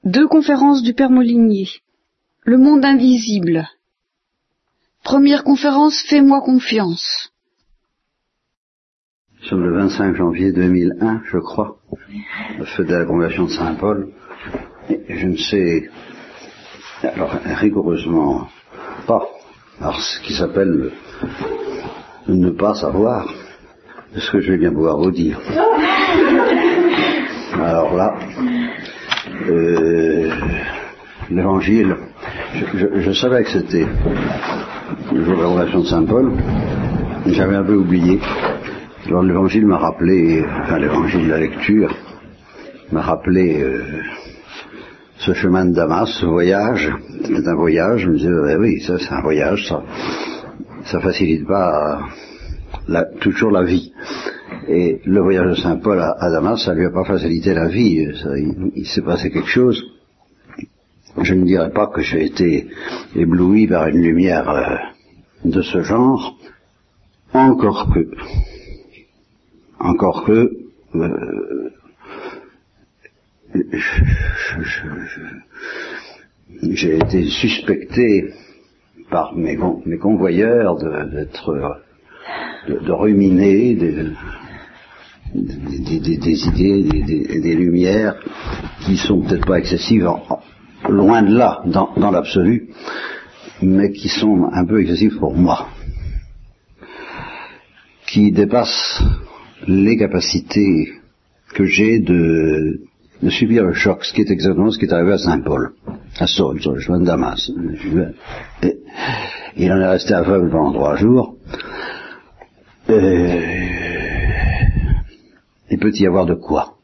Deux conférences du Père Molinier. Le monde invisible. Première conférence, Fais-moi confiance. Nous sommes le 25 janvier 2001, je crois, le feu de la conversion de Saint-Paul. Et je ne sais, alors rigoureusement pas, alors ce qui s'appelle ne pas savoir ce que je vais bien pouvoir vous dire. Alors là, l'évangile, je savais que c'était le jour de la conversion de Saint-Paul, j'avais un peu oublié. Alors l'évangile m'a rappelé, enfin l'évangile de la lecture, m'a rappelé ce chemin de Damas, ce voyage. C'était un voyage, je me disais, oui, ça c'est un voyage, ça facilite pas toujours la vie. Et le voyage de Saint Paul à Damas, ça lui a pas facilité la vie, il s'est passé quelque chose. Je ne dirais pas que j'ai été ébloui par une lumière de ce genre, encore que j'ai été suspecté par mes convoyeurs de ruminer des idées, des lumières qui sont peut-être pas excessives, loin de là, dans l'absolu, mais qui sont un peu excessives pour moi, qui dépassent les capacités que j'ai de subir le choc, ce qui est exactement ce qui est arrivé à Saint-Paul, à Saul, sur le chemin de Damas. Et il en est resté aveugle pendant 3 jours. Il peut y avoir de quoi.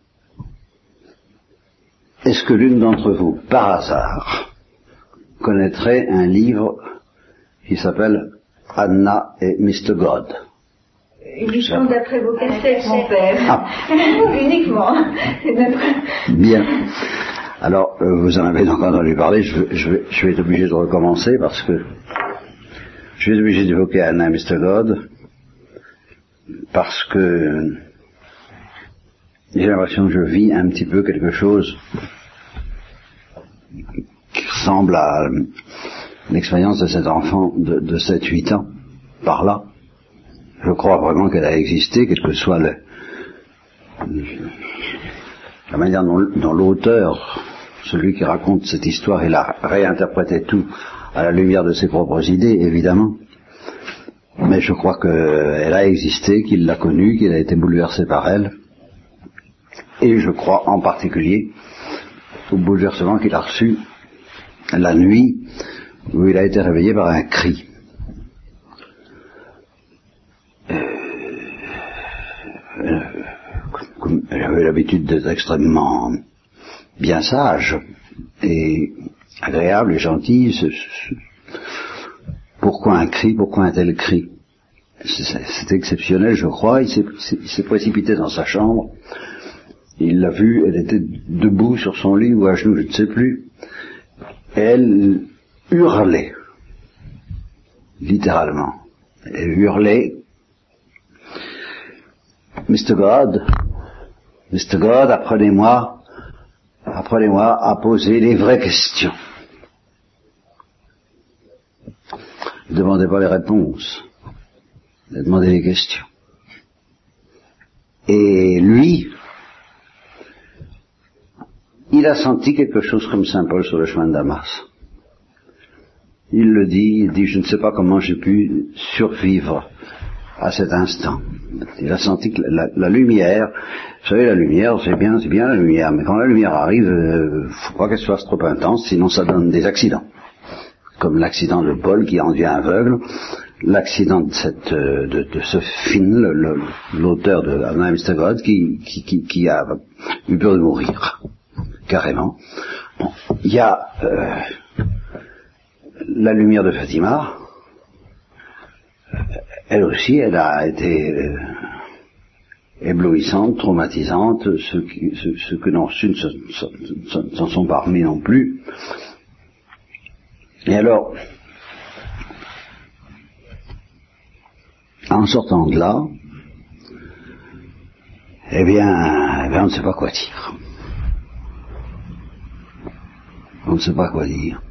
Est-ce que l'une d'entre vous, par hasard, connaîtrait un livre qui s'appelle Anna et Mr. God? Uniquement d'après vos cassettes, mon père. Ah. Uniquement. Bien. Alors, vous en avez donc entendu parler, je vais être obligé de recommencer parce que je vais être obligé d'évoquer Anna et Mr. God parce que j'ai l'impression que je vis un petit peu quelque chose qui ressemble à l'expérience de cet enfant de 7-8 ans, par là. Je crois vraiment qu'elle a existé, quelle que soit la manière dont l'auteur, celui qui raconte cette histoire, il a réinterprété tout à la lumière de ses propres idées, évidemment. Mais je crois qu'elle a existé, qu'il l'a connue, qu'il a été bouleversé par elle. Et je crois en particulier au bouleversement qu'il a reçu la nuit où il a été réveillé par un cri. J'avais l'habitude d'être extrêmement bien sage et agréable et gentil. Pourquoi un cri? Pourquoi un tel cri? C'est exceptionnel, je crois. Il s'est précipité dans sa chambre. Il l'a vue, elle était debout sur son lit ou à genoux, je ne sais plus. Elle hurlait, littéralement. Elle hurlait, Mr. God, apprenez-moi à poser les vraies questions. Ne demandez pas les réponses, demandez les questions. Et lui, il a senti quelque chose comme Saint Paul sur le chemin de Damas. Il dit, je ne sais pas comment j'ai pu survivre à cet instant. Il a senti que la lumière, vous savez, la lumière, c'est bien la lumière, mais quand la lumière arrive, faut pas qu'elle soit trop intense, sinon ça donne des accidents. Comme l'accident de Paul qui en devient aveugle, l'accident de ce film, l'auteur de Anna et Mr. God, qui a eu peur de mourir. Carrément. Bon. Il y a la lumière de Fatima. Elle aussi, elle a été éblouissante, traumatisante. Ceux que n'ont reçu ne s'en sont pas remis non plus. Et alors, en sortant de là, eh bien, on ne sait pas quoi dire. On ne sait pas quoi dire.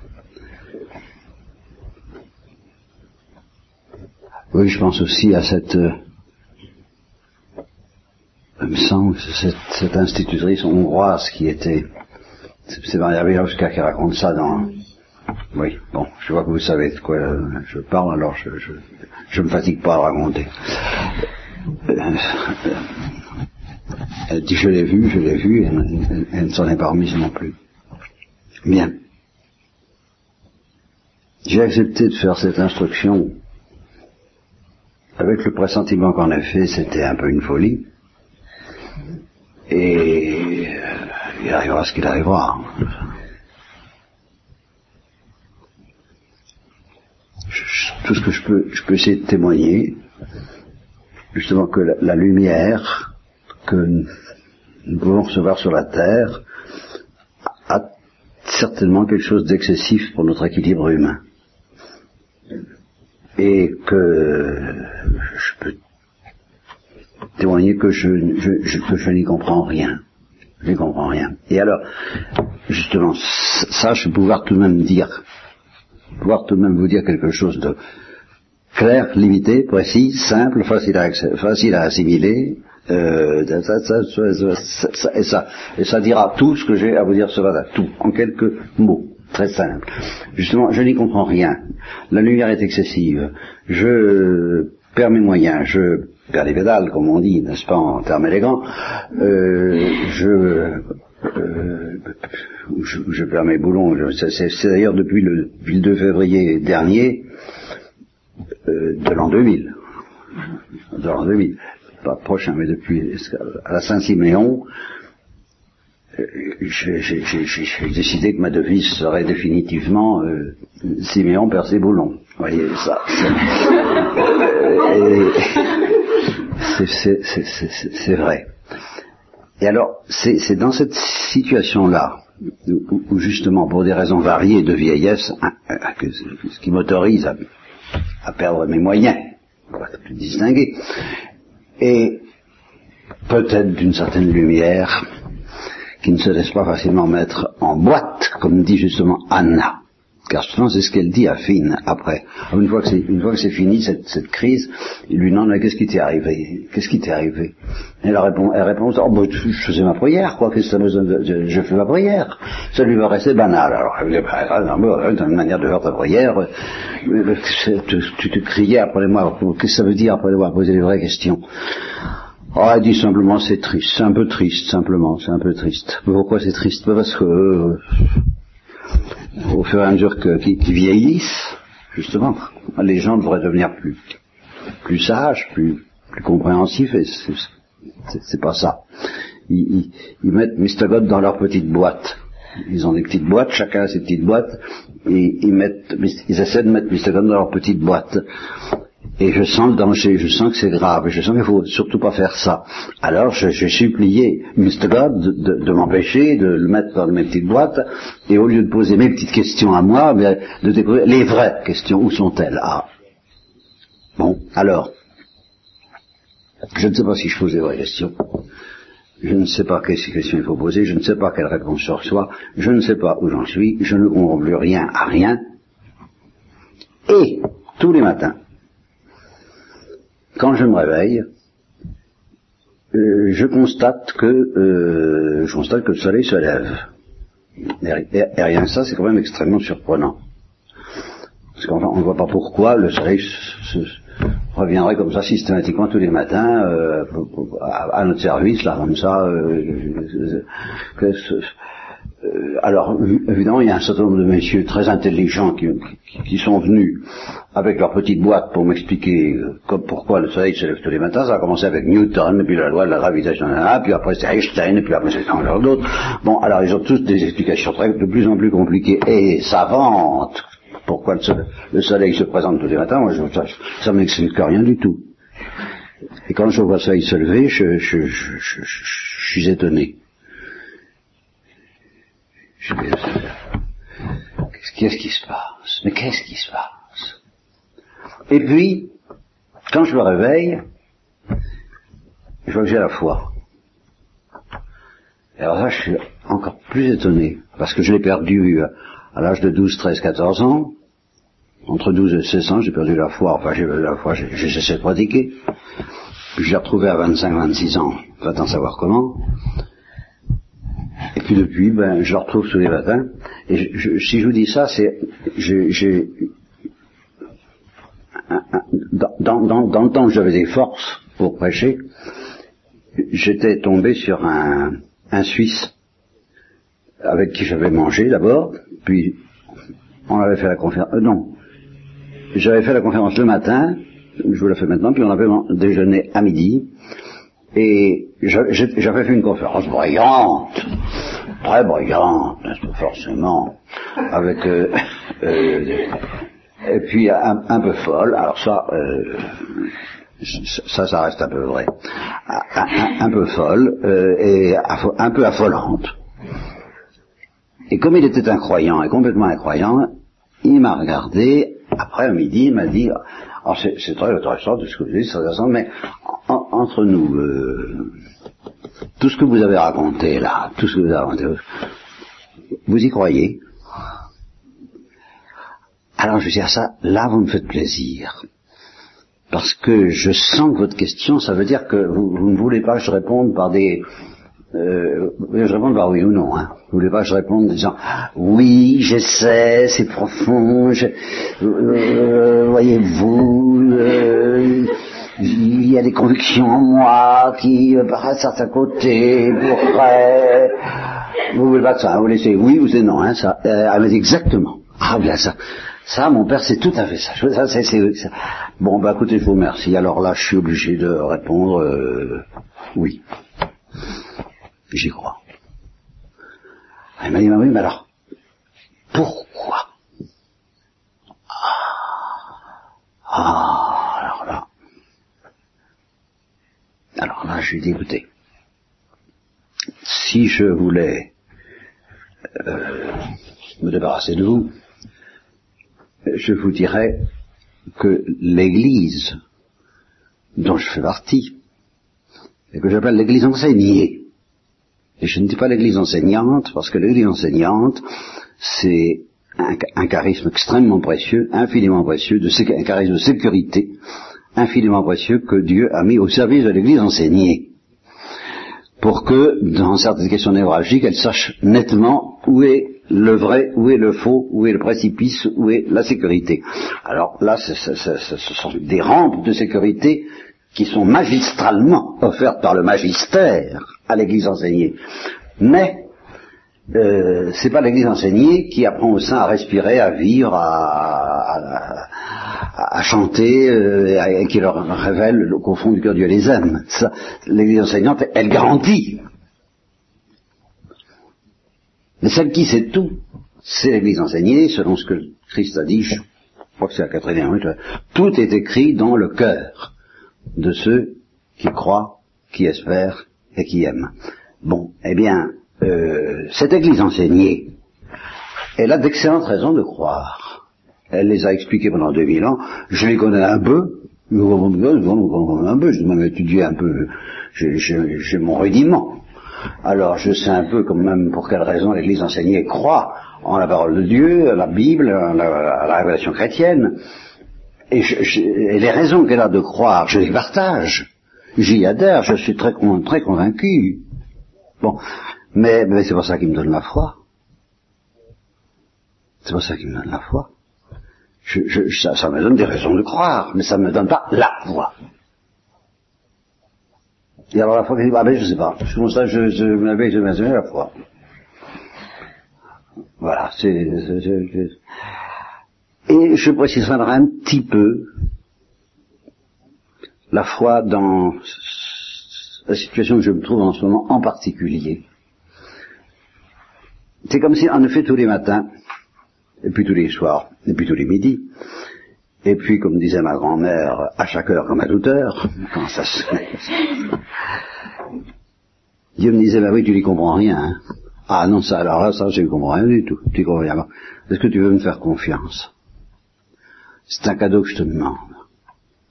Oui, je pense aussi à cette institutrice hongroise qui était, c'est Maria Bielowska qui raconte ça dans... Oui, bon, je vois que vous savez de quoi je parle, alors je me fatigue pas à raconter. Elle dit je l'ai vu, et elle ne s'en est pas remise non plus. Bien. J'ai accepté de faire cette instruction avec le pressentiment qu'en effet c'était un peu une folie. Et il arrivera ce qu'il arrivera. Tout ce que je peux essayer de témoigner, justement que la lumière que nous pouvons recevoir sur la terre a certainement quelque chose d'excessif pour notre équilibre humain. Et que je peux témoigner que je n'y comprends rien. Je n'y comprends rien. Et alors, justement, ça, je vais pouvoir tout de même vous dire quelque chose de clair, limité, précis, simple, facile à assimiler, et ça dira tout ce que j'ai à vous dire ce matin, tout, en quelques mots, très simple. Justement, je n'y comprends rien. La lumière est excessive. Je perds mes moyens, je perds les pédales, comme on dit, n'est-ce pas, en termes élégants. Je perds mes boulons. C'est d'ailleurs depuis le 2 février dernier de l'an 2000. De l'an 2000. Pas prochain, mais depuis à la Saint-Siméon, j'ai décidé que ma devise serait définitivement Siméon perd ses boulons. Vous voyez, ça. C'est vrai. Et alors, c'est dans cette situation-là, où justement, pour des raisons variées de vieillesse, ce qui m'autorise à perdre mes moyens, pour être plus distingué, et peut-être d'une certaine lumière qui ne se laisse pas facilement mettre en boîte, comme dit justement Anna. Car justement, c'est ce qu'elle dit à Finn après. Une fois que c'est fini, cette crise, il lui demande, mais qu'est-ce qui t'est arrivé? Qu'est-ce qui t'est arrivé? Et elle répond, je faisais ma prière, quoi, qu'est-ce que ça me donne? Je fais ma prière. Ça lui va rester banal. Alors, elle dit, t'as une manière de faire ta prière, tu te criais après moi, qu'est-ce que ça veut dire après avoir posé les vraies questions? Oh, elle dit simplement, c'est triste, c'est un peu triste, simplement, c'est un peu triste. Pourquoi c'est triste? Parce que, au fur et à mesure qu'ils vieillissent, justement, les gens devraient devenir plus sages, plus compréhensifs, et c'est pas ça. Ils mettent Mr. God dans leur petite boîte. Ils ont des petites boîtes, chacun a ses petites boîtes, et ils essaient de mettre Mr. God dans leur petite boîte. Et je sens le danger, je sens que c'est grave, et je sens qu'il ne faut surtout pas faire ça. Alors j'ai supplié Mr. God de m'empêcher de le mettre dans mes petites boîtes, et au lieu de poser mes petites questions à moi, de découvrir les vraies questions. Où sont-elles? Ah. Bon, alors, je ne sais pas si je pose les vraies questions. Je ne sais pas quelles questions il faut poser, je ne sais pas quelle réponse je reçois, je ne sais pas où j'en suis, je ne comprends plus rien à rien. Et, tous les matins, quand je me réveille, je constate que le soleil se lève. Et rien que ça, c'est quand même extrêmement surprenant. Parce qu'on ne voit pas pourquoi le soleil reviendrait comme ça systématiquement tous les matins à notre service, là, comme ça. Alors, évidemment, il y a un certain nombre de messieurs très intelligents qui sont venus avec leur petite boîte pour m'expliquer pourquoi le soleil se lève tous les matins. Ça a commencé avec Newton, puis la loi de la gravitation, puis après c'est Einstein, puis après c'est encore d'autres. Bon, alors ils ont tous des explications de plus en plus compliquées et savantes. Pourquoi le soleil se présente tous les matins? Moi, ça ne m'explique rien du tout. Et quand je vois le soleil se lever, je suis étonné. Qu'est-ce qui se passe? Mais qu'est-ce qui se passe? Et puis, quand je me réveille, je vois que j'ai la foi. Et alors là, je suis encore plus étonné, parce que je l'ai perdu à l'âge de 12, 13, 14 ans. Entre 12 et 16 ans, j'ai perdu la foi, j'ai cessé de pratiquer. Puis je l'ai retrouvé à 25, 26 ans, va-t-en savoir comment. Et puis depuis, je le retrouve tous les matins. Et si je vous dis ça, c'est, dans le temps où j'avais des forces pour prêcher, j'étais tombé sur un Suisse avec qui j'avais mangé d'abord, puis on avait fait la conférence. J'avais fait la conférence le matin, je vous la fais maintenant, puis on avait déjeuné à midi, et j'avais fait une conférence brillante, très brillante, forcément, avec et puis un peu folle. Alors ça reste un peu vrai, un peu folle et un peu affolante. Et comme il était incroyant et complètement incroyant, il m'a regardé. Après, à midi, il m'a dit, c'est très intéressant, tout ce que vous dites, c'est très intéressant, mais entre nous, tout ce que vous avez raconté là, vous y croyez? Alors je dis à ça, là vous me faites plaisir, parce que je sens que votre question, ça veut dire que vous ne voulez pas que je réponde par des... je réponds par oui ou non, hein. Vous voulez pas que je réponde en disant oui, j'essaie, c'est profond, voyez-vous, il y a des convictions en moi qui paraissent à certains côtés, pourraient. Vous voulez pas que ça, vous laissez oui ou c'est non, hein, ça. Elle m'a dit exactement. Ah bien ça, mon père, c'est tout à fait ça. Ça. Bon, écoutez, je vous remercie. Alors là, je suis obligé de répondre oui. J'y crois. Elle m'a dit, oui, mais alors, pourquoi? Alors là, je lui ai dit, écoutez, si je voulais me débarrasser de vous, je vous dirais que l'Église dont je fais partie, et que j'appelle l'Église enseignée, et je ne dis pas l'Église enseignante, parce que l'Église enseignante, c'est un charisme extrêmement précieux, infiniment précieux, un charisme de sécurité, infiniment précieux, que Dieu a mis au service de l'Église enseignée, pour que, dans certaines questions névralgiques, elle sache nettement où est le vrai, où est le faux, où est le précipice, où est la sécurité. Alors là, ce sont des rampes de sécurité qui sont magistralement offertes par le magistère à l'Église enseignée. Mais c'est pas l'Église enseignée qui apprend aux saints à respirer, à vivre, à chanter, et qui leur révèle qu'au fond du cœur Dieu les aime. Ça, l'Église enseignante, elle garantit. Mais celle qui sait tout, c'est l'Église enseignée, selon ce que Christ a dit, je crois que c'est la 4e minute, tout est écrit dans le cœur de ceux qui croient, qui espèrent et qui aiment. Bon, eh bien, cette Église enseignée, elle a d'excellentes raisons de croire. Elle les a expliquées pendant 2000 ans, je les connais un peu, j'ai même étudié un peu, j'ai mon rudiment. Alors je sais un peu quand même pour quelles raisons l'Église enseignée croit en la parole de Dieu, à la Bible, à la révélation chrétienne. Et les raisons qu'elle a de croire, je les partage. J'y adhère, je suis très convaincu. Bon, mais c'est pour ça qu'il me donne la foi. C'est pour ça qu'il me donne la foi. Ça me donne des raisons de croire, mais ça ne me donne pas la foi. Et alors la foi, je sais pas. C'est pour ça que je m'avais imaginé la foi. Voilà, et je préciserai un petit peu la foi dans la situation que je me trouve en ce moment en particulier. C'est comme si, en effet, tous les matins, et puis tous les soirs, et puis tous les midis, et puis, comme disait ma grand-mère, à chaque heure comme à toute heure, quand ça se... Dieu me disait, oui, tu n'y comprends rien, hein. Ah non, ça, alors là, ça, je ne comprends rien du tout. Tu comprends rien. Est-ce que tu veux me faire confiance? C'est un cadeau que je te demande.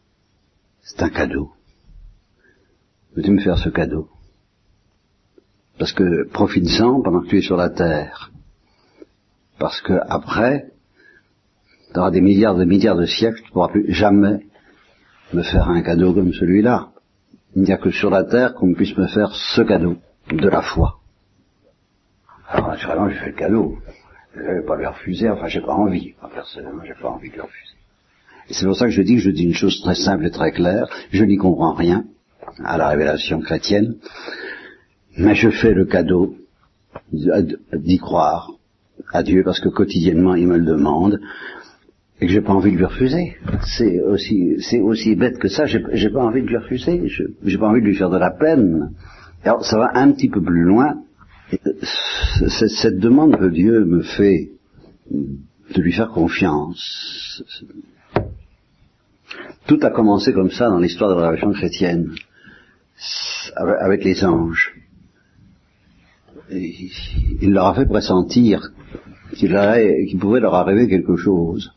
C'est un cadeau. Veux-tu me faire ce cadeau? Parce que profite-en pendant que tu es sur la terre. Parce que après, tu auras des milliards de siècles, tu ne pourras plus jamais me faire un cadeau comme celui-là. Il n'y a que sur la terre qu'on puisse me faire ce cadeau de la foi. Alors naturellement, j'ai fait le cadeau. Je ne vais pas lui refuser, enfin j'ai pas envie. Personnellement, j'ai pas envie de le refuser. Et c'est pour ça que je dis une chose très simple et très claire. Je n'y comprends rien à la révélation chrétienne, mais je fais le cadeau d'y croire à Dieu parce que quotidiennement il me le demande et que j'ai pas envie de lui refuser. C'est aussi bête que ça. J'ai pas envie de lui refuser. J'ai pas envie de lui faire de la peine. Alors ça va un petit peu plus loin. Cette demande que Dieu me fait de lui faire confiance. Tout a commencé comme ça dans l'histoire de la révélation chrétienne, avec les anges. Et il leur a fait pressentir qu'il pouvait leur arriver quelque chose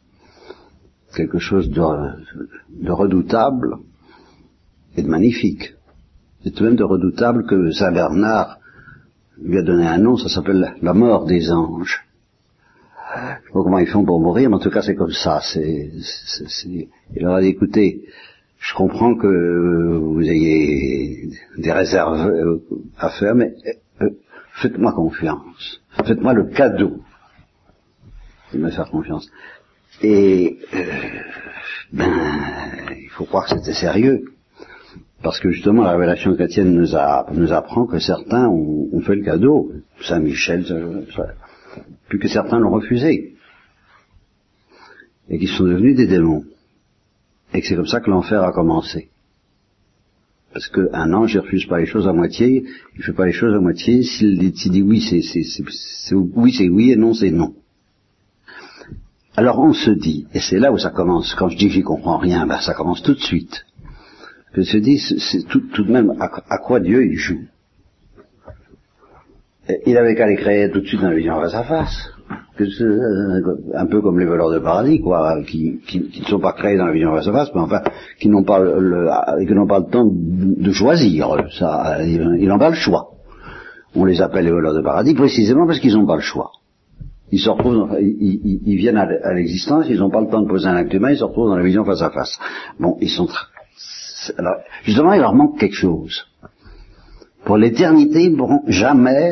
de redoutable et de magnifique. C'est tout de même de redoutable que Saint Bernard lui a donné un nom, ça s'appelle la mort des anges. Je ne sais pas comment ils font pour mourir, mais en tout cas c'est comme ça. Il leur a dit, écoutez, je comprends que vous ayez des réserves à faire, mais faites-moi confiance. Faites-moi le cadeau de me faire confiance. Et il faut croire que c'était sérieux. Parce que justement la révélation chrétienne nous apprend que certains ont fait le cadeau. Saint Michel, puis que certains l'ont refusé. Et qu'ils sont devenus des démons. Et que c'est comme ça que l'enfer a commencé. Parce qu'un ange, il refuse pas les choses à moitié, il fait pas les choses à moitié, s'il dit oui, c'est oui, et non, c'est non. Alors on se dit, et c'est là où ça commence, quand je dis que j'y comprends rien, ça commence tout de suite. Je se dis, c'est tout de même à quoi Dieu il joue. Il avait qu'à les créer tout de suite dans la vision face à face. Un peu comme les voleurs de paradis, quoi, qui ne sont pas créés dans la vision face à face, mais enfin, qui n'ont pas le temps de choisir. Ça, ils n'ont pas le choix. On les appelle les voleurs de paradis précisément parce qu'ils n'ont pas le choix. Ils se retrouvent, ils viennent à l'existence, ils n'ont pas le temps de poser un acte humain, ils se retrouvent dans la vision face à face. Bon, alors, justement, il leur manque quelque chose. Pour l'éternité, ils ne pourront jamais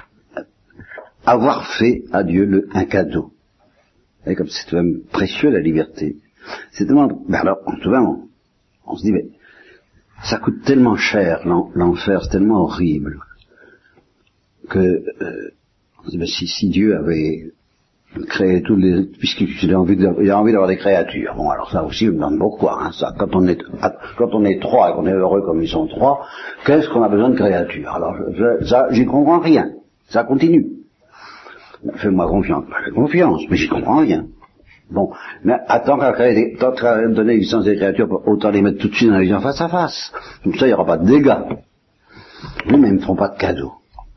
avoir fait à Dieu un cadeau. Et comme c'est tout de même précieux la liberté. C'est tellement, alors, tout de même, on se dit, mais ça coûte tellement cher, l'enfer, c'est tellement horrible, que, on se dit, mais si Dieu avait créé puisqu'il a envie d'avoir des créatures. Bon, alors ça aussi, je me demande pourquoi, hein, ça, quand on est trois et qu'on est heureux comme ils sont trois, qu'est-ce qu'on a besoin de créatures? Alors, j'y comprends rien. Ça continue. Fais-moi confiance. Fais confiance, mais j'y comprends rien. Bon, mais tant qu'à donner l'existence des créatures, autant les mettre tout de suite dans la vision face à face. Comme ça, il n'y aura pas de dégâts. Oui, mais ils ne me feront pas de cadeaux.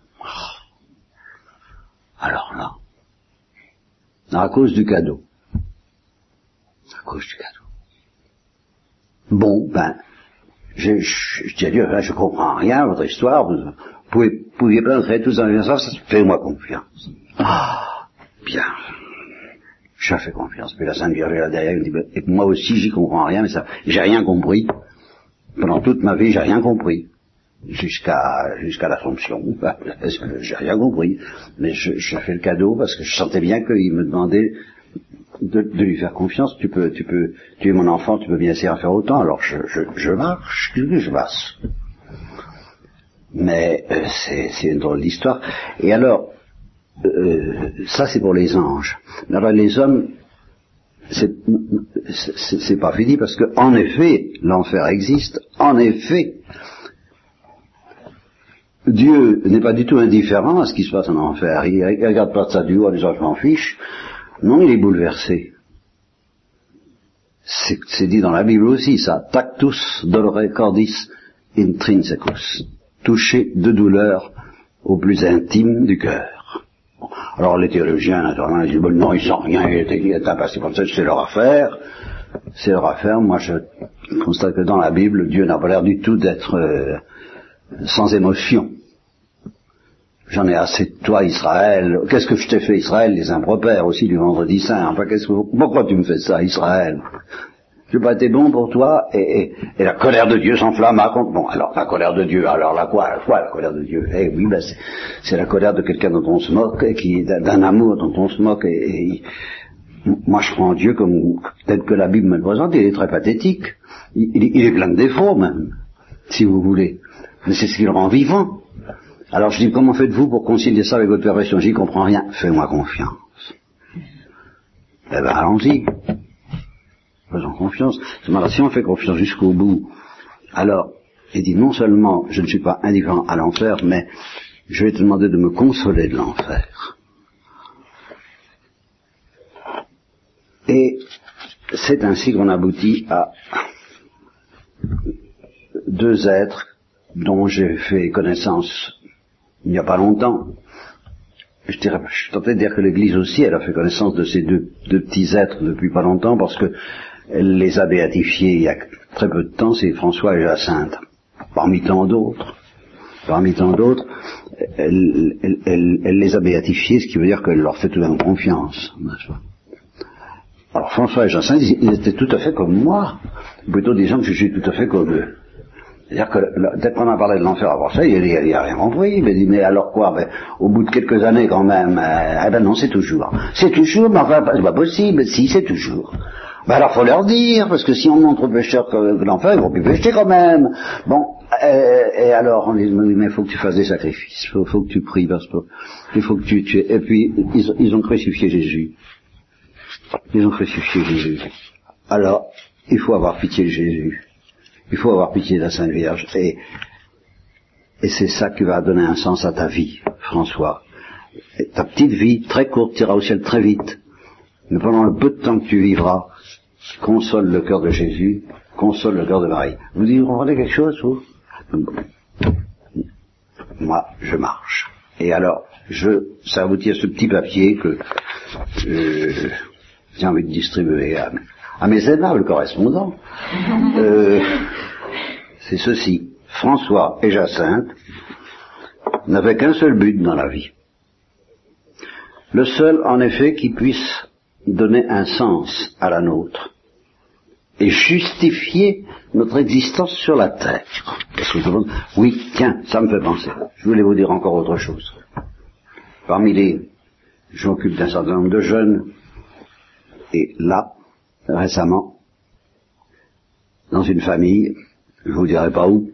Alors là, à cause du cadeau. À cause du cadeau. Bon, je dis à Dieu, là, je comprends rien, votre histoire, vous pouviez pas créer tous dans la vision face à face, fais-moi confiance. Bien. Je fais confiance. Puis la Sainte Vierge est là derrière, elle me dit, et moi aussi j'y comprends rien, mais ça, j'ai rien compris. Pendant toute ma vie, j'ai rien compris. Jusqu'à l'Assomption. J'ai rien compris. Mais je fais le cadeau parce que je sentais bien qu'il me demandait de lui faire confiance. Tu es mon enfant, tu peux bien essayer à faire autant. Alors je marche, je passe. Mais c'est une drôle d'histoire. Et alors, ça c'est pour les anges. Alors les hommes, c'est pas fini parce que en effet l'enfer existe. En effet, Dieu n'est pas du tout indifférent à ce qui se passe en enfer. Il regarde pas de ça du haut en disant je m'en fiche. Non, il est bouleversé. C'est dit dans la Bible aussi ça. Tactus dolore cordis intrinsecus. Touché de douleur au plus intime du cœur. Bon. Alors les théologiens, naturellement, ils disent bon, non, ils sentent rien, il est impassible comme ça, c'est leur affaire. C'est leur affaire. Moi, je constate que dans la Bible, Dieu n'a pas l'air du tout d'être sans émotion. j'en ai assez de toi, Israël. Qu'est-ce que je t'ai fait, Israël? Les impropères aussi du vendredi saint. Enfin, pourquoi tu me fais ça, Israël? J'ai pas été bon pour toi, et la colère de Dieu s'enflamma contre... Bon, alors, la colère de Dieu, alors là, quoi la colère de Dieu? Eh oui, ben, c'est la colère de quelqu'un dont on se moque, d'un amour dont on se moque, moi je prends Dieu comme, tel que la Bible me le présente, il est très pathétique. Il est plein de défauts, même, si vous voulez. Mais c'est ce qui le rend vivant. Alors je dis, comment faites-vous pour concilier ça avec votre perversion? J'y comprends rien. Fais-moi confiance. Eh ben, allons-y. Faisons confiance. Si on fait confiance jusqu'au bout, alors, il dit, non seulement je ne suis pas indifférent à l'enfer, mais je vais te demander de me consoler de l'enfer. Et c'est ainsi qu'on aboutit à deux êtres dont j'ai fait connaissance il n'y a pas longtemps. Je suis tenté de dire que l'Église aussi, elle a fait connaissance de ces deux petits êtres depuis pas longtemps, parce que elle les a béatifiés il y a très peu de temps, c'est François et Jacinthe. Parmi tant d'autres, elle les a béatifiés, ce qui veut dire qu'elle leur fait tout de même confiance, n'est-ce pas? Alors François et Jacinthe, ils étaient tout à fait comme moi, plutôt des gens que je suis tout à fait comme eux. C'est-à-dire que dès qu'on a parlé de l'enfer avant ça, il a rien compris. Il m'a dit, mais alors quoi? Ben, au bout de quelques années quand même, eh ben non, c'est toujours. C'est toujours, mais enfin, c'est pas possible. Si, c'est toujours. Ben alors faut leur dire, parce que si on montre aux pécheurs que l'enfer, ils vont plus pécher quand même. Bon, et alors on dit, mais il faut que tu fasses des sacrifices, faut que tu pries, parce que il faut que tu et puis ils ont crucifié Jésus. Ils ont crucifié Jésus. Alors, il faut avoir pitié de Jésus. Il faut avoir pitié de la Sainte Vierge. Et c'est ça qui va donner un sens à ta vie, François. Et ta petite vie, très courte, t'ira au ciel très vite. Mais pendant le peu de temps que tu vivras, console le cœur de Jésus, console le cœur de Marie. Vous comprenez quelque chose, vous? Moi, je marche. Et alors, ça aboutit à ce petit papier que j'ai envie de distribuer à mes aimables correspondants. C'est ceci. François et Jacinthe n'avaient qu'un seul but dans la vie. Le seul, en effet, qui puisse donner un sens à la nôtre et justifier notre existence sur la terre. Oui, tiens, ça me fait penser. Je voulais vous dire encore autre chose. Je m'occupe d'un certain nombre de jeunes, et là, récemment, dans une famille, je vous dirai pas où,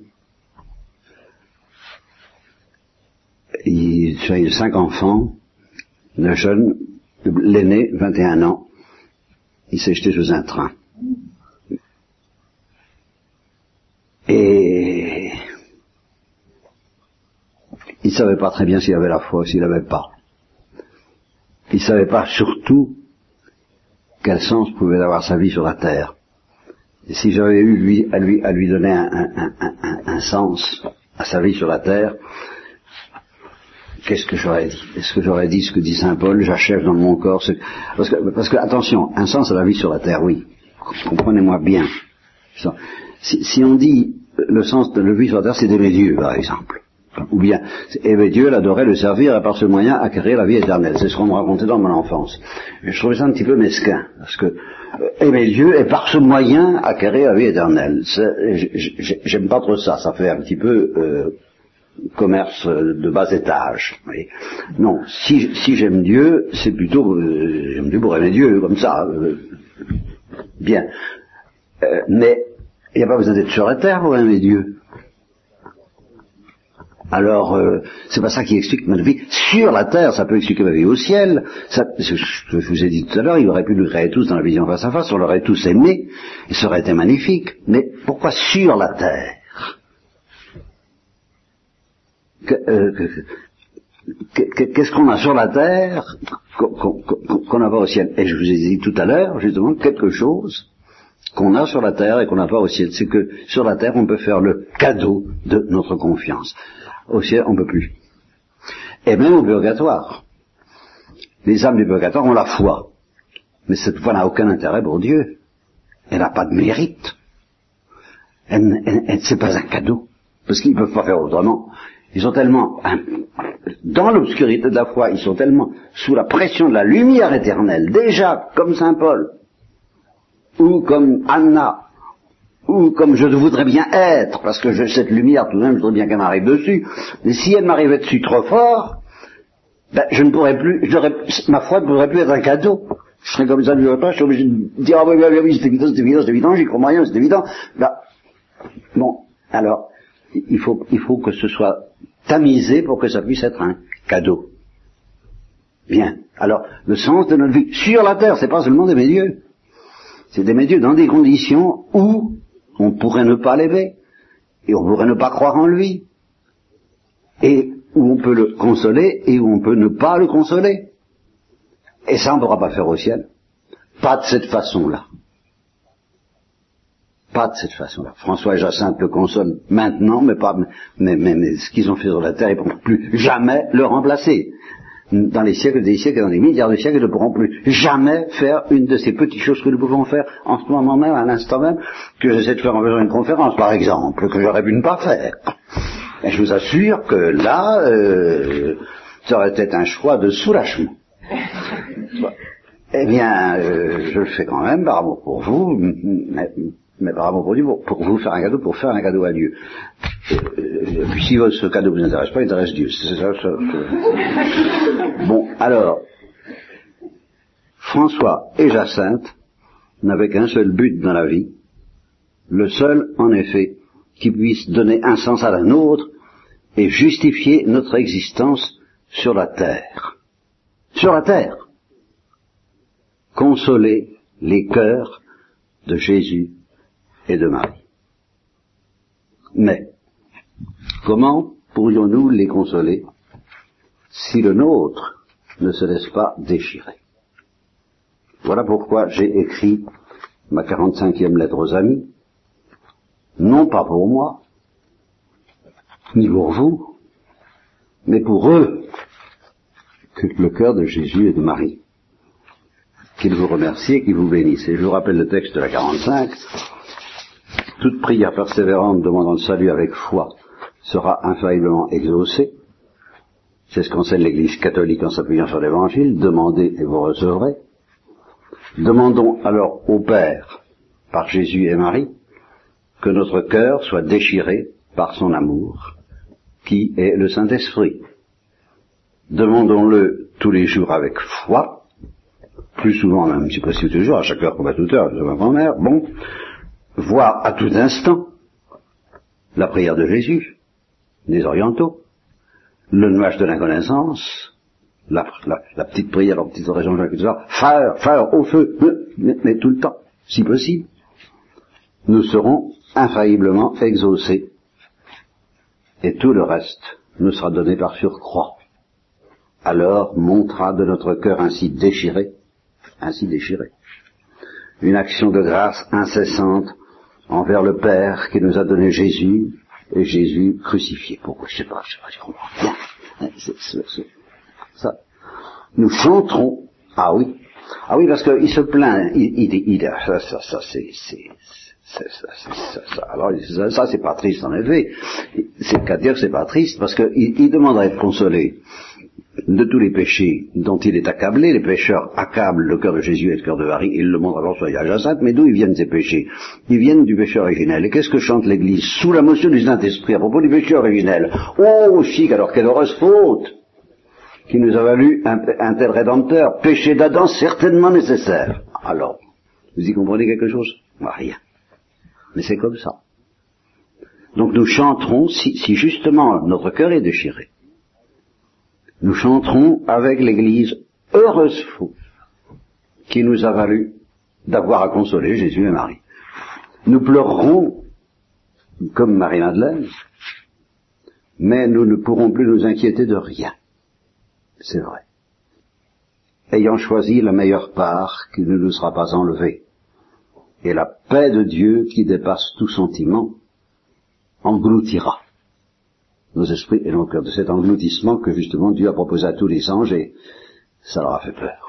il y a 5 enfants, le jeune, l'aîné, 21 ans, il s'est jeté sous un train. Et il ne savait pas très bien s'il avait la foi ou s'il n'avait pas. Il ne savait pas surtout quel sens pouvait avoir sa vie sur la terre. Et si j'avais eu à lui donner un sens à sa vie sur la terre, qu'est-ce que j'aurais dit? Est-ce que j'aurais dit ce que dit saint Paul, j'achève dans mon corps parce que attention, un sens à la vie sur la terre, oui, comprenez-moi bien. Si on dit le sens de la vie sur la terre, c'est d'aimer Dieu, par exemple, ou bien aimer Dieu, l'adorer, le servir, et par ce moyen acquérir la vie éternelle. C'est ce qu'on me racontait dans mon enfance. Et je trouvais ça un petit peu mesquin, parce que aimer Dieu et par ce moyen acquérir la vie éternelle. J'aime pas trop ça, ça fait un petit peu commerce de bas étage. Oui. Non, si j'aime Dieu, c'est plutôt j'aime Dieu pour aimer Dieu, comme ça. Bien. Mais il n'y a pas besoin d'être sur la terre pour aimer Dieu. Alors, c'est pas ça qui explique ma vie sur la terre, ça peut expliquer ma vie au ciel. Ça, ce que je vous ai dit tout à l'heure, il aurait pu nous créer tous dans la vision face à face, on l'aurait tous aimé, et ça aurait été magnifique. Mais pourquoi sur la terre? Qu'est-ce qu'on a sur la terre qu'on n'a pas au ciel? Et je vous ai dit tout à l'heure, justement, quelque chose qu'on a sur la terre et qu'on n'a pas au ciel. C'est que sur la terre, on peut faire le cadeau de notre confiance. Au ciel, on ne peut plus. Et même au purgatoire. Les âmes du purgatoire ont la foi. Mais cette foi n'a aucun intérêt pour Dieu. Elle n'a pas de mérite. C'est pas un cadeau. Parce qu'ils ne peuvent pas faire autrement. ils sont tellement, dans l'obscurité de la foi, ils sont tellement sous la pression de la lumière éternelle, déjà comme Saint Paul, ou comme Anna, ou comme je voudrais bien être, parce que cette lumière, tout de même, je voudrais bien qu'elle m'arrive dessus, mais si elle m'arrivait dessus trop fort, ben, je ne pourrais plus, ma foi ne pourrait plus être un cadeau. Je serais comme ça du repas, je suis obligé de dire, ah oui, c'est évident, j'y crois rien, c'est évident. Ben, bon, alors, il faut que ce soit tamisé pour que ça puisse être un cadeau. Bien. Alors, le sens de notre vie sur la terre, c'est pas seulement d'aimer Dieu. C'est d'aimer Dieu dans des conditions où on pourrait ne pas l'aimer, et on pourrait ne pas croire en lui, et où on peut le consoler, et où on peut ne pas le consoler. Et ça, on ne pourra pas faire au ciel. Pas de cette façon-là. Pas de cette façon-là. François et Jacinthe le consolent maintenant, mais ce qu'ils ont fait sur la terre, ils ne pourront plus jamais le remplacer. Dans les siècles des siècles, dans des milliards de siècles, ils ne pourront plus jamais faire une de ces petites choses que nous pouvons faire en ce moment même, à l'instant même, que j'essaie de faire en faisant une conférence, par exemple, que j'aurais pu ne pas faire. Et je vous assure que là, ça aurait été un choix de soulagement. Eh bien, je le fais quand même par amour pour vous, mais par amour pour Dieu, pour vous faire un cadeau, pour faire un cadeau à Dieu. Puis si ce cadeau vous intéresse pas, il intéresse Dieu. C'est ça. Bon, alors, François et Jacinthe n'avaient qu'un seul but dans la vie, le seul, en effet, qui puisse donner un sens à la nôtre et justifier notre existence sur la terre. Sur la terre. Consoler les cœurs de Jésus et de Marie. Mais, comment pourrions-nous les consoler si le nôtre ne se laisse pas déchirer? Voilà pourquoi j'ai écrit ma 45e lettre aux amis, non pas pour moi, ni pour vous, mais pour eux, que le cœur de Jésus et de Marie. Qu'ils vous remercient et qu'ils vous bénissent. Et je vous rappelle le texte de la 45. Toute prière persévérante demandant le salut avec foi sera infailliblement exaucée. C'est ce qu'enseigne l'Église catholique en s'appuyant sur l'Évangile. Demandez et vous recevrez. Demandons alors au Père, par Jésus et Marie, que notre cœur soit déchiré par son amour, qui est le Saint-Esprit. Demandons-le tous les jours avec foi, plus souvent même, si possible toujours, à chaque heure comme à toute heure, de ma grand-mère, bon, voire à tout instant, la prière de Jésus, des orientaux, le nuage de l'inconnaissance, la petite prière, la petite oraison, faire au feu, mais tout le temps, si possible, nous serons infailliblement exaucés, et tout le reste nous sera donné par surcroît. Alors montera de notre cœur ainsi déchiré, une action de grâce incessante envers le Père qui nous a donné Jésus, et Jésus crucifié. Pourquoi? Je sais pas, je comprends bien. Ça. Nous chanterons, ah oui, parce qu'il se plaint, alors ça c'est pas triste en effet, c'est le cas de dire que c'est pas triste, parce qu'il demande à être consolé de tous les péchés dont il est accablé. Les pécheurs accablent le cœur de Jésus et le cœur de Marie, il le montre alors sur Jacinthe, mais d'où ils viennent ces péchés? Ils viennent du péché originel. Et qu'est-ce que chante l'Église sous la motion du Saint-Esprit à propos du péché originel? Oh, chic, alors quelle heureuse faute qui nous a valu un tel rédempteur, péché d'Adam certainement nécessaire. Alors, vous y comprenez quelque chose? Rien. Mais c'est comme ça. Donc nous chanterons, si justement notre cœur est déchiré, nous chanterons avec l'Église heureuse faute qui nous a valu d'avoir à consoler Jésus et Marie. Nous pleurerons comme Marie-Madeleine, mais nous ne pourrons plus nous inquiéter de rien. C'est vrai. Ayant choisi la meilleure part qui ne nous sera pas enlevée, et la paix de Dieu qui dépasse tout sentiment engloutira nos esprits et nos cœurs. De cet engloutissement que justement Dieu a proposé à tous les anges, et ça leur a fait peur.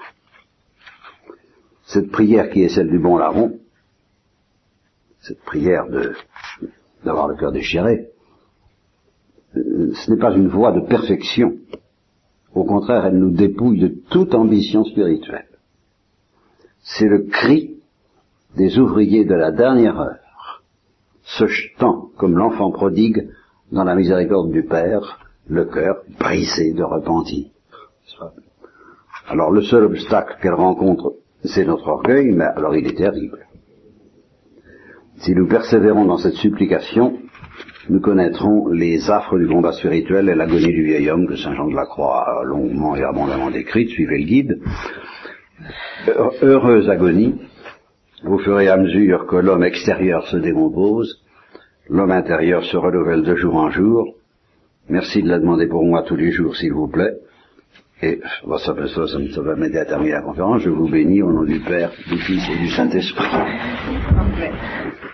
Cette prière qui est celle du bon larron, cette prière d'avoir le cœur déchiré, ce n'est pas une voie de perfection. Au contraire, elle nous dépouille de toute ambition spirituelle. C'est le cri des ouvriers de la dernière heure, se jetant comme l'enfant prodigue dans la miséricorde du Père, le cœur brisé de repentir. Alors le seul obstacle qu'elle rencontre, c'est notre orgueil, mais alors il est terrible. Si nous persévérons dans cette supplication, nous connaîtrons les affres du combat spirituel et l'agonie du vieil homme que saint Jean de la Croix a longuement et abondamment décrite. Suivez le guide. Heureuse agonie, au fur et à mesure que l'homme extérieur se décompose, l'homme intérieur se renouvelle de jour en jour. Merci de la demander pour moi tous les jours, s'il vous plaît. Et ça va m'aider à terminer la conférence. Je vous bénis au nom du Père, du Fils et du Saint-Esprit.